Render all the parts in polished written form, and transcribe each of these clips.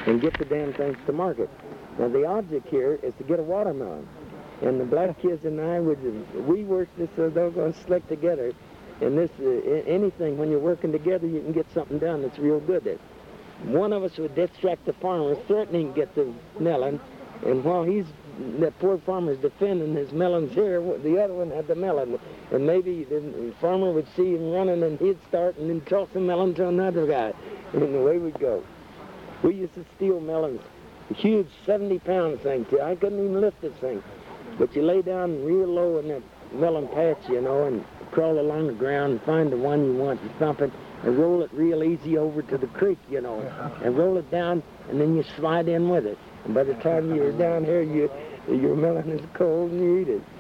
and get the damn things to market. Now, the object here is to get a watermelon. And the black kids and I, we worked this doggone slick together. And this, anything, when you're working together, you can get something done that's real good at. One of us would distract the farmer, threatening to get the melon, and while that poor farmer's defending his melons here, the other one had the melon. And maybe the farmer would see him running, and he'd start and then toss the melon to another guy. And away we'd go. We used to steal melons, a huge 70-pound thing, too. I couldn't even lift this thing. But you lay down real low in that melon patch, you know, and crawl along the ground and find the one you want and thump it and roll it real easy over to the creek, you know, and roll it down, and then you slide in with it. And by the time you're down here, your melon is cold and you eat it.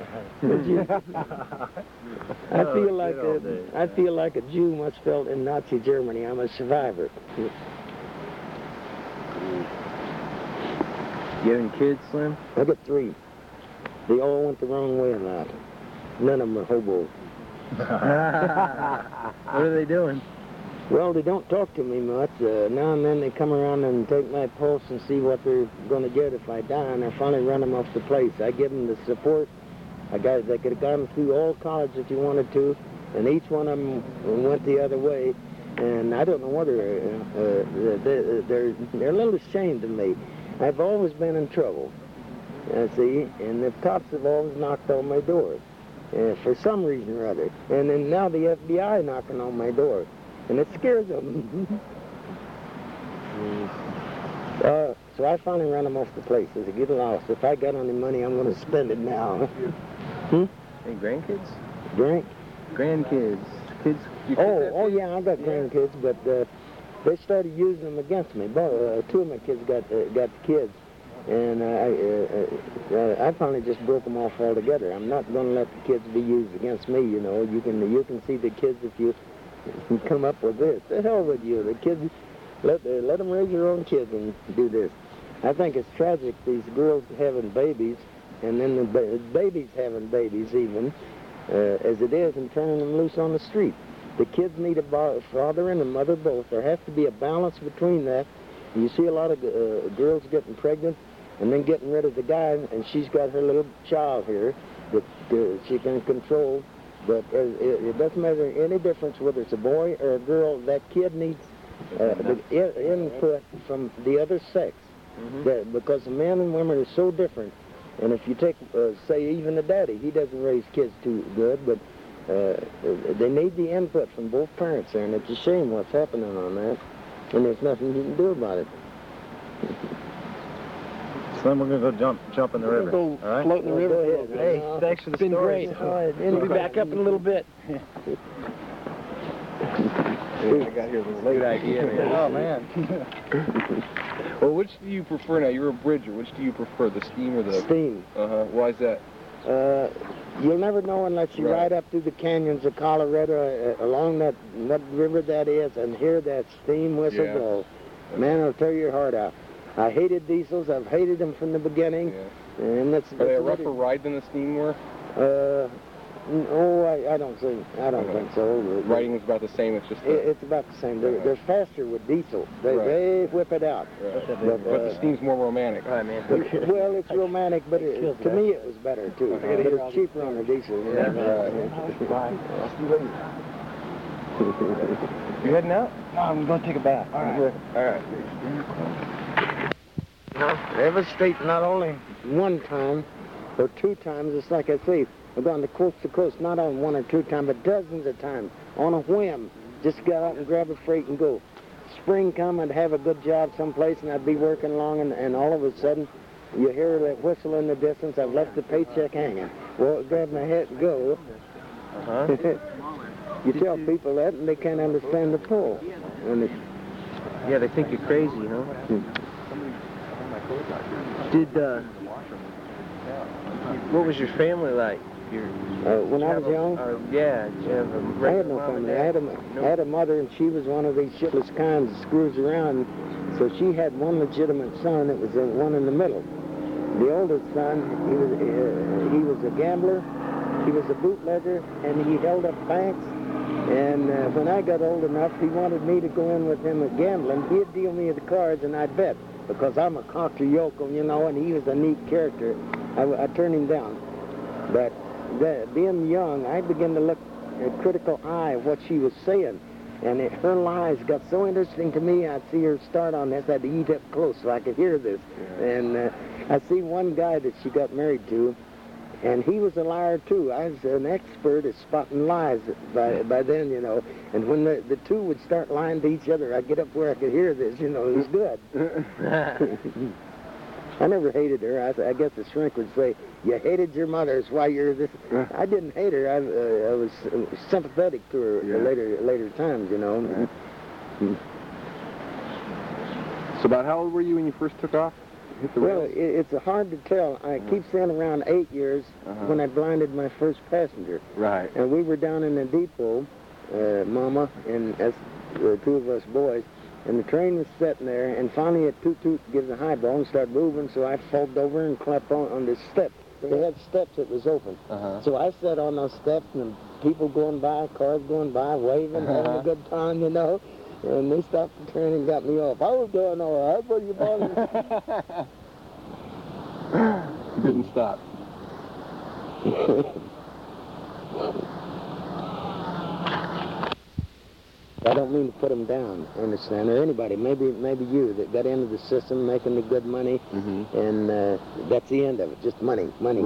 I feel like a Jew must have felt in Nazi Germany. I'm a survivor. You have any kids, Slim? I got 3. They all went the wrong way in that. None of them are hobos. What are they doing? Well, they don't talk to me much. Now and then they come around and take my pulse and see what they're going to get if I die, and I finally run them off the place. I give them the support. They could have gone through all college if you wanted to, and each one of them went the other way. And I don't know whether they're a little ashamed of me. I've always been in trouble, see, and the cops have always knocked on my door for some reason or other. And then now the FBI knocking on my door, and it scares them. So I finally run them off the place. I said, get lost. If I got any money, I'm going to spend it now. Any grandkids? Grandkids. Kids? Oh, yeah, I got grandkids, but they started using them against me. 2 of my kids got kids, and I finally just broke them off altogether. I'm not going to let the kids be used against me, you know. You can see the kids if you come up with this. The hell with you. The kids, let them raise their own kids and do this. I think it's tragic, these girls having babies, and then the babies having babies even, as it is, and turning them loose on the street. The kids need a father and a mother both. There has to be a balance between that. You see a lot of girls getting pregnant and then getting rid of the guy, and she's got her little child here that she can control. But it doesn't make any difference whether it's a boy or a girl. That kid needs the input from the other sex. Because the men and women are so different. And if you take, say, even the daddy, he doesn't raise kids too good, but they need the input from both parents there, and it's a shame what's happening on that, and there's nothing you can do about it. Slim, we're going to go jump in the river. We'll go float in the river. Hey, thanks for the story. It's been great. All right, we'll be back up in a little bit. I got here a late idea, man. Oh, man. Well, which do you prefer now? You're a bridger. Which do you prefer, the steam or the... Steam. Why is that? You'll never know unless you ride up through the canyons of Colorado, along that river that is, and hear that steam whistle blow. Man, it'll tear your heart out. I hated diesels. I've hated them from the beginning. Yeah. And that's Are they a rougher ride than the steam were? I don't think so. Riding is about the same. It's just it's about the same. They're faster with diesel. They whip it out. Right. But the steam's more romantic. All right, man. Well, it's romantic, but to me it was better too. But it's cheaper on the diesel. You heading out? No, I'm going to take a bath. All right. All right. Every state, not only one time or 2 times, it's like I say, I've gone to coast, not on 1 or 2 times, but dozens of times, on a whim. Just get out and grab a freight and go. Spring come, I'd have a good job someplace, and I'd be working along, and all of a sudden, you hear that whistle in the distance. I've left the paycheck hanging. Well, grab my hat and go. You tell people that, and they can't understand the pull. Yeah, they think you're crazy, huh? What was your family like? When I was young? I had no family. I had a mother, and she was one of these shitless kinds that screws around. So she had one legitimate son. It was the one in the middle. The oldest son, he was a gambler. He was a bootlegger, and he held up banks. And when I got old enough, he wanted me to go in with him at gambling. He'd deal me the cards, and I'd bet. because I'm a country yokel, you know, and he was a neat character. I turned him down. But being young, I began to look a critical eye of what she was saying. And her lies got so interesting to me, I'd see her start on this. I had to eat up close so I could hear this. Yeah. And I see one guy that she got married to, and he was a liar too. I was an expert at spotting lies by then, you know. And when the two would start lying to each other, I'd get up where I could hear this, you know. It was good. I never hated her. I guess the shrink would say, you hated your mother, is why you're this. I didn't hate her. I was sympathetic to her later times, you know. So about how old were you when you first took off? Hit the Well, rails? it's hard to tell. I keep saying around 8 years when I blinded my first passenger. Right. And we were down in the depot, Mama and two of us boys, and the train was sitting there, and finally a toot-toot gives a highball and started moving, so I folded over and clapped on the step. They had steps that was open. So I sat on those steps, and people going by, cars going by, waving, having a good time, you know. And they stopped the train and got me off. I was doing all right, but you You didn't stop. I don't mean to put them down, understand, or anybody, maybe you that got into the system making the good money, and that's the end of it, just money. And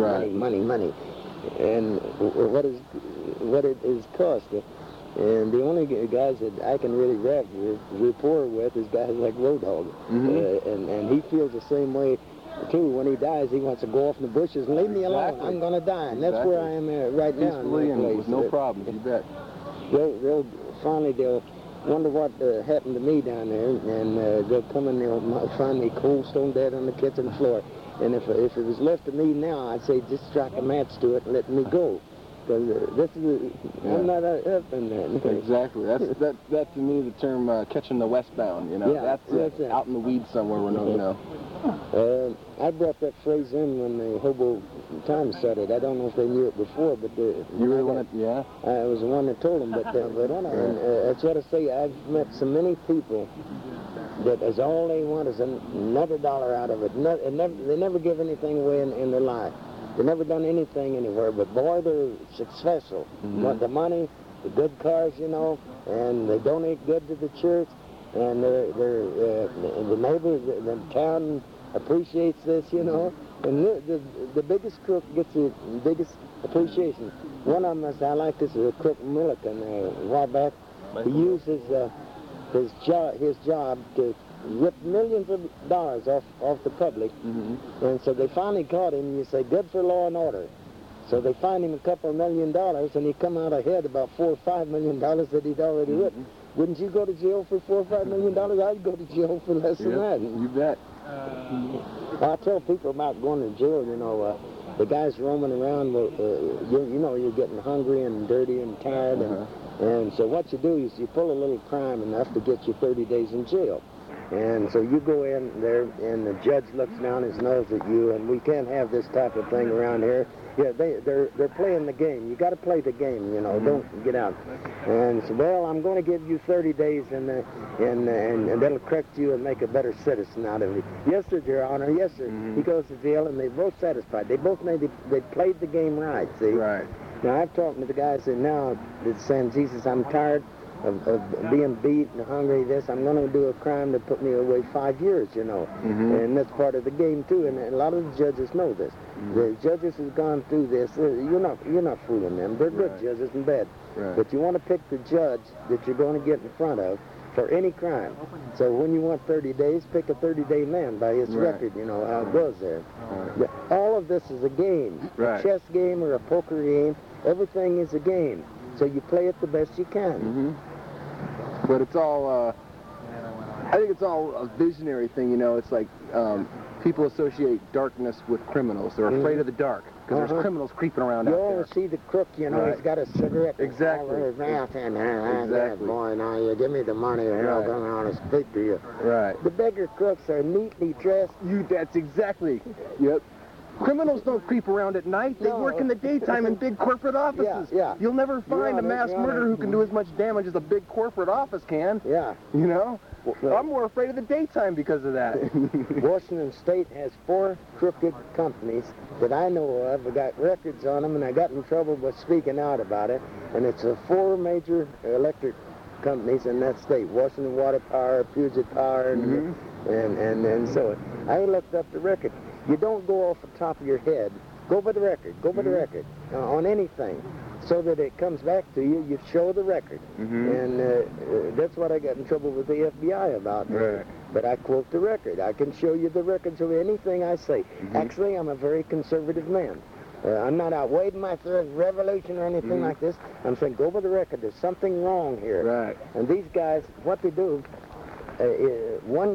what it is cost. And the only guys that I can really rapport with is guys like Road Hog. And he feels the same way, too. When he dies, he wants to go off in the bushes and leave me alone. I'm going to die. And that's where I am right now. Peacefully and with no problems, you bet. Finally, they'll wonder what happened to me down there, and they'll come and they'll find me cold stone dead on the kitchen floor. And if it was left to me now, I'd say just strike a match to it and let me go. Because I'm not up in that. Exactly. That's to me the term catching the westbound, you know. Yeah, that's it. Out in the weeds somewhere where no, you know. I brought that phrase in when the Hobo Times started. I don't know if they knew it before, but You were the one that, yeah? I was the one that told them. But that's what I say. I've met so many people that as all they want is another dollar out of it. They never give anything away in their life. They've never done anything anywhere, but boy, they're successful. The money, the good cars, you know, and they donate good to the church, and the neighbors, the town appreciates this, you know, and the biggest crook gets the biggest appreciation. One of them, I like this, is a crook Milliken a while back. He used his job to rip millions of dollars off the public, and so they finally caught him, and you say, good for law and order. So they fined him a couple of $1 million, and he come out ahead about $4 or $5 million that he'd already ripped. Wouldn't you go to jail for $4 or $5 million? I'd go to jail for less than that. You bet. I tell people about going to jail, you know, the guys roaming around, you know, you're getting hungry and dirty and tired, and so what you do is you pull a little crime enough to get you 30 days in jail. And so you go in there, and the judge looks down his nose at you, and we can't have this type of thing around here. Yeah, they're playing the game. You got to play the game, you know. Don't get out. And so, well, I'm going to give you 30 days, and that'll correct you and make a better citizen out of you. Yes, sir, Your Honor. Yes, sir. He goes to jail, and they're both satisfied. They both they played the game right. See. Right. Now I've talked to the guys that now that's saying, Jesus, I'm tired of being beat and hungry, I'm going to do a crime that put me away 5 years, you know. And that's part of the game, too, and a lot of the judges know this. The judges have gone through this. You're not fooling them. They're good judges and bad. But you want to pick the judge that you're going to get in front of for any crime. So when you want 30 days, pick a 30-day man by his record, you know, how it goes there. All of this is a game. A chess game or a poker game, everything is a game. So you play it the best you can. But it's all, I think it's all a visionary thing, you know. It's like people associate darkness with criminals. They're afraid of the dark because there's criminals creeping around out there. You always see the crook, you know, he's got a cigarette all over his mouth, and boy, now you give me the money, or I'll come around and speak to you. The beggar crooks are neatly dressed. That's exactly. Criminals don't creep around at night. They work in the daytime in big corporate offices. You'll never find a mass murderer who can do as much damage as a big corporate office can. You know? I'm more afraid of the daytime because of that. Washington State has 4 crooked companies that I know of. I got records on them, and I got in trouble by speaking out about it. And it's 4 major electric companies in that state: Washington Water Power, Puget Power, and so I looked up the record. You don't go off the top of your head. Go by the record. Go by the record on anything, so that it comes back to you. You show the record, and that's what I got in trouble with the FBI about. Right. But I quote the record. I can show you the records of anything I say. Actually, I'm a very conservative man. I'm not out waving my third revolution or anything like this. I'm saying go by the record. There's something wrong here. Right. And these guys, what they do, one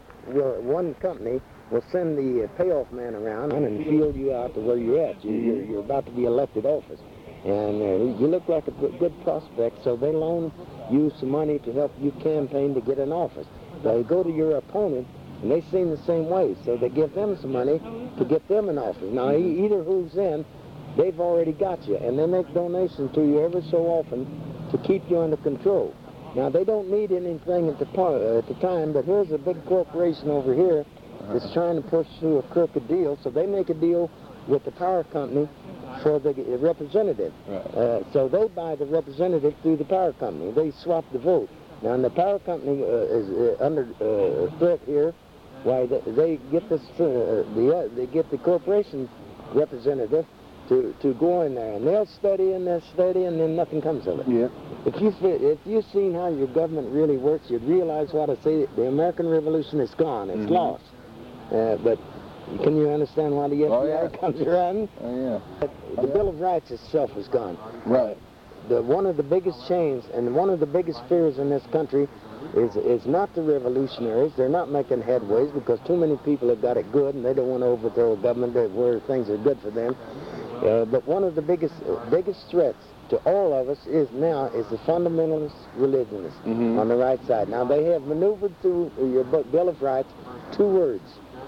company will send the payoff man around and field you out to where you're at. You're about to be elected office. And you look like a good prospect, so they loan you some money to help you campaign to get an office. They go to your opponent, and they seem the same way, so they give them some money to get them an office. Now, either who's in, they've already got you, and they make donations to you every so often to keep you under control. Now, they don't need anything at the time, but here's a big corporation over here that's trying to push through a crooked deal, so they make a deal with the power company for the representative. Right. So they buy the representative through the power company. They swap the vote. Now, and the power company is under threat here. Why they get this? They get the corporation representative to go in there, and they'll study and then nothing comes of it. Yeah. If you've seen how your government really works, you'd realize what I say. The American Revolution is gone. It's lost. But can you understand why the FBI comes around? Oh, yeah. The Bill of Rights itself is gone. Right. One of the biggest change and one of the biggest fears in this country is not the revolutionaries. They're not making headways because too many people have got it good and they don't want to overthrow a government where things are good for them. But one of the biggest threats to all of us is the fundamentalist religionists on the right side. Now, they have maneuvered through your Bill of Rights 2 words.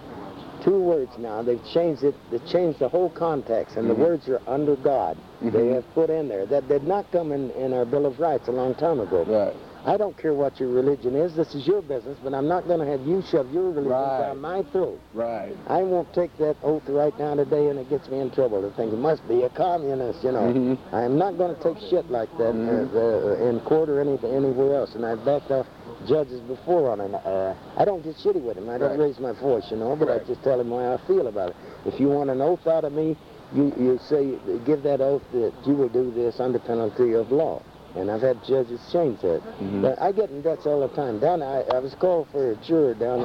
2 words now. They've changed it. They've changed the whole context, and the words are under God. They have put in there. That did not come in our Bill of Rights a long time ago. Right. I don't care what your religion is. This is your business, but I'm not going to have you shove your religion down my throat. Right. I won't take that oath right now today, and it gets me in trouble. They think it must be a communist, you know. I'm not going to take shit like that in court or anywhere else, and I've backed off judges before on it. I don't get shitty with him. I don't raise my voice, you know, but I just tell him how I feel about it. If you want an oath out of me, you say, give that oath that you will do this under penalty of law. And I've had judges change that. But I get in debts all the time. I was called for a juror down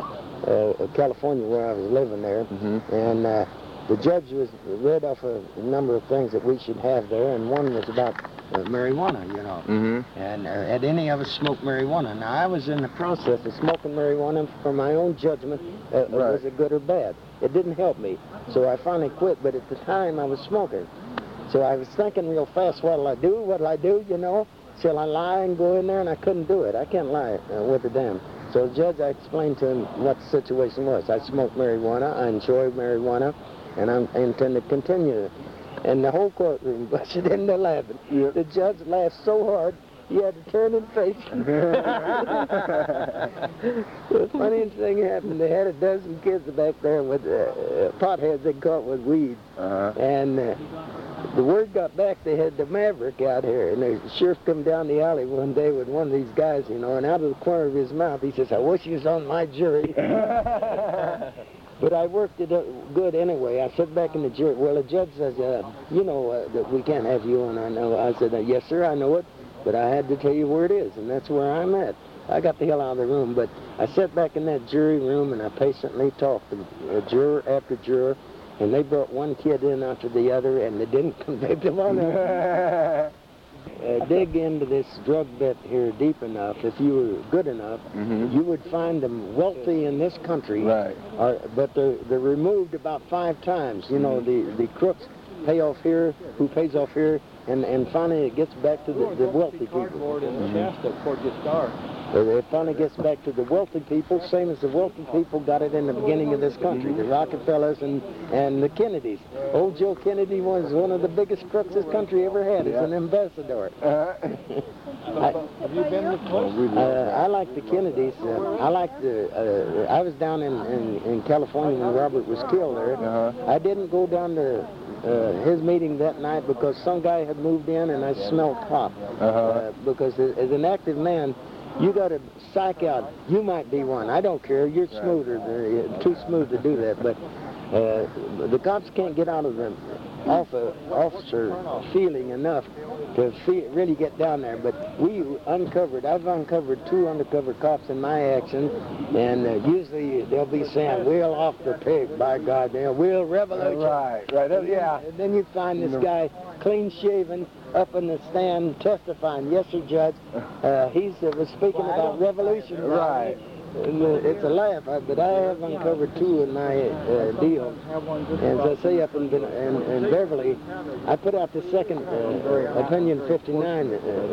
in California where I was living there. And the judge was read off a number of things that we should have there, and one was about marijuana, you know. And had any of us smoked marijuana? Now, I was in the process of smoking marijuana for my own judgment. Was it good or bad? It didn't help me. So I finally quit, but at the time I was smoking. So I was thinking real fast, what'll I do, you know? Shall I lie and go in there? And I couldn't do it. I can't lie with a damn. So the judge, I explained to him what the situation was. I smoke marijuana, I enjoy marijuana, and I intend to continue. And the whole courtroom busted into laughing. The judge laughed so hard, he had to turn and face him. The funniest thing happened, they had a dozen kids back there with potheads they caught with weed. And the word got back, they had the Maverick out here, and the sheriff come down the alley one day with one of these guys, you know, and out of the corner of his mouth, he says, I wish he was on my jury. But I worked it good anyway. I sat back in the jury. Well, the judge says, you know that we can't have you on. I know. I said, yes, sir, I know it, but I had to tell you where it is, and that's where I'm at. I got the hell out of the room, but I sat back in that jury room, and I patiently talked to juror after juror, and they brought one kid in after the other, and they didn't convict him on that. Dig into this drug bet here deep enough, if you were good enough, you would find them wealthy in this country. Right. But they're removed about 5 times. You know, the crooks pay off here, who pays off here, and finally it gets back to the wealthy people. Cardboard in Shasta before it gets dark. It finally gets back to the wealthy people, same as the wealthy people got it in the beginning of this country, the Rockefellers and the Kennedys. Old Joe Kennedy was one of the biggest crooks this country ever had as an ambassador. Have you been I like the Kennedys. I was down in California when Robert was killed there. I didn't go down to his meeting that night because some guy had moved in and I smelled cop. Because as an active man, you got to psych out. You might be one. I don't care. You're smoother. Too smooth to do that. But the cops can't get out of the officer feeling enough to really get down there. But I've uncovered 2 undercover cops in my action, and usually they'll be saying, "We'll off the pig, by God, we'll revolution." Right. Yeah. And then you find this guy clean shaven up in the stand testifying. "Yes, sir, Judge." He was speaking about revolution. Right. And, it's a laugh, but I have uncovered 2 in my deal. And as I say, up in Beverly, I put out the second Opinion 59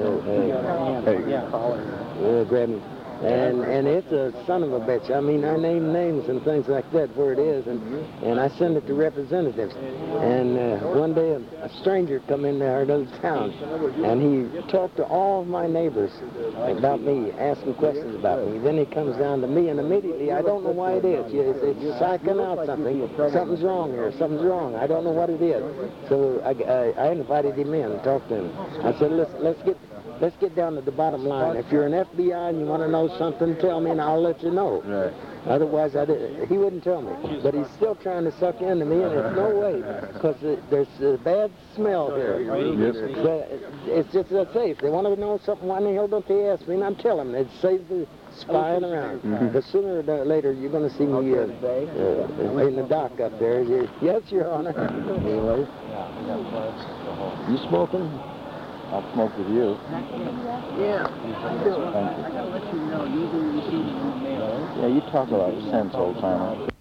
grab me. And it's a son of a bitch. I mean, I name names and things like that where it is, and I send it to representatives. And one day a stranger come in our little town, and he talked to all of my neighbors about me, asking questions about me. Then he comes down to me, and immediately, I don't know why it is. It's psyching out something. Something's wrong here. Something's wrong. I don't know what it is. So I invited him in and talked to him. I said, let's get down to the bottom line. If you're an FBI and you want to know something, tell me and I'll let you know. Right. Otherwise, he wouldn't tell me. But he's still trying to suck into me, and there's no way, because there's a bad smell here. But it's just as I say, if they want to know something, why in the hell don't they ask me? And I'm telling them, it saves the spying around. But sooner or later, you're going to see me in the dock up there. Yes, Your Honor. You smoking? I'll smoke with you. Yeah. Thank you. Yeah, you talk a lot of sense, old timer.